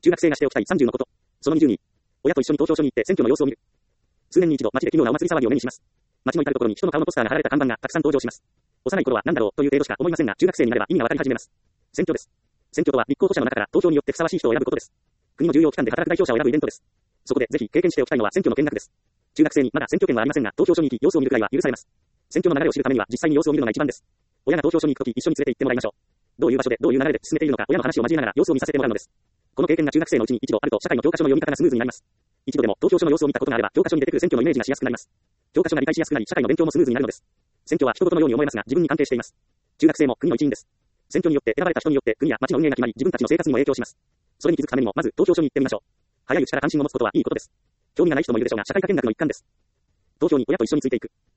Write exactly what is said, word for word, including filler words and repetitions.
中学生がしておきたいさんじゅうのこと。そのにじゅうに。親と一緒に投票所に行って選挙の様子を見る。数年に一度、街で奇妙なお祭り騒ぎを目にします。街の至るところに人の顔のポスターが貼られた看板がたくさん登場します。幼い頃は何だろうという程度しか思いませんが、中学生になれば意味がわかり始めます。選挙です。選挙とは立候補者の中から投票によってふさわしい人を選ぶことです。国の重要機関で働く代表者を選ぶイベントです。そこでぜひ経験しておきたいのは選挙の見学です。中学生にまだ選挙権はありませんが、投票所に行き様子を見るくらいは許されます。選挙の流れを知るためには実際に様子を見るのが一番です。親が投票所に行くとき一緒に連れて行ってもらいましょう。どういう場所でどういう流れで進めているのか親の話を交えながら様子を見させてもらうのです。この経験が中学生のうちに一度あると社会の教科書の読み方がスムーズになります。一度でも投票所の様子を見たことがあれば教科書に出てくる選挙のイメージがしやすくなります。教科書が理解しやすくなり社会の勉強もスムーズになるのです。選挙は人事のように思えますが自分に関係しています。中学生も国の一員です。選挙によって選ばれた人によって国や町の運営が決まり自分たちの生活にも影響します。それに気づくためにもまず投票所に行ってみましょう。早いうちから関心を持つことはいいことです。興味がない人もいるでしょうが社会科見学の一環です。投票に親と一緒についていく。